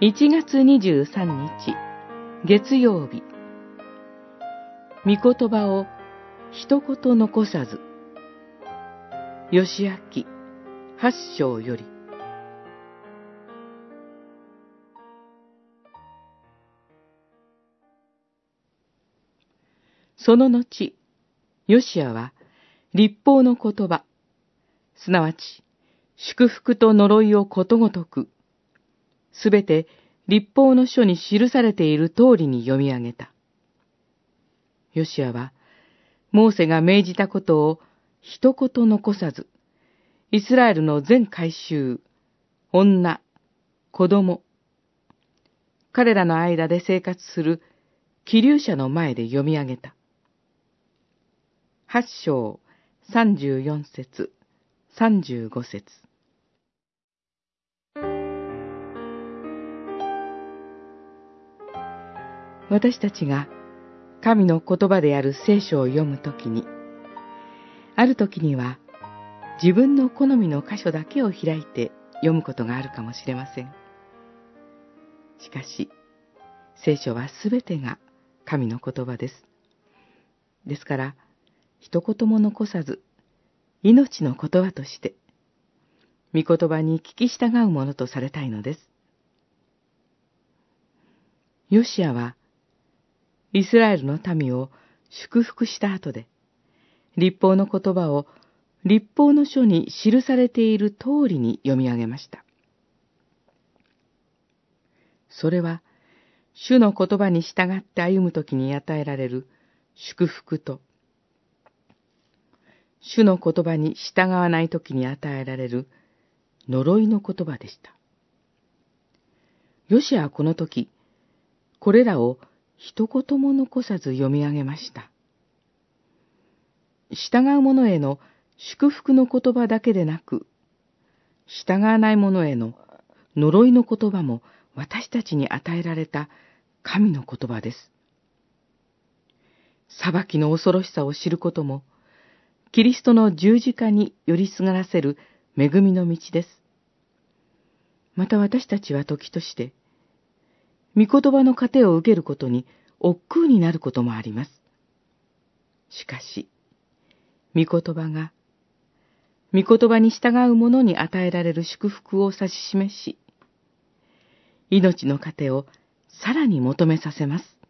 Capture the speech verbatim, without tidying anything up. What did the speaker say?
いちがつにじゅうさんにち、月曜日。御言葉を一言残さず。ヨシア記八章より。その後、ヨシアは律法の言葉、すなわち祝福と呪いをことごとく、すべて律法の書に記されている通りに読み上げた。ヨシアは、モーセが命じたことを一言残さず、イスラエルの全改宗、女、子供、彼らの間で生活する希留者の前で読み上げた。八章三十四節、三十五節。私たちが神の言葉である聖書を読むときに、あるときには自分の好みの箇所だけを開いて読むことがあるかもしれません。しかし、聖書はすべてが神の言葉です。ですから、一言も残さず、命の言葉として、御言葉に聞き従うものとされたいのです。ヨシアは、イスラエルの民を祝福した後で、律法の言葉を律法の書に記されている通りに読み上げました。それは、主の言葉に従って歩むときに与えられる祝福と、主の言葉に従わないときに与えられる呪いの言葉でした。ヨシアはこの時、これらを一言も残さず読み上げました。従う者への祝福の言葉だけでなく、従わない者への呪いの言葉も私たちに与えられた神の言葉です。裁きの恐ろしさを知ることも、キリストの十字架によりすがらせる恵みの道です。また私たちは時として、御言葉の糧を受けることに億劫になることもあります。しかし、御言葉が、御言葉に従う者に与えられる祝福を指し示し、命の糧をさらに求めさせます。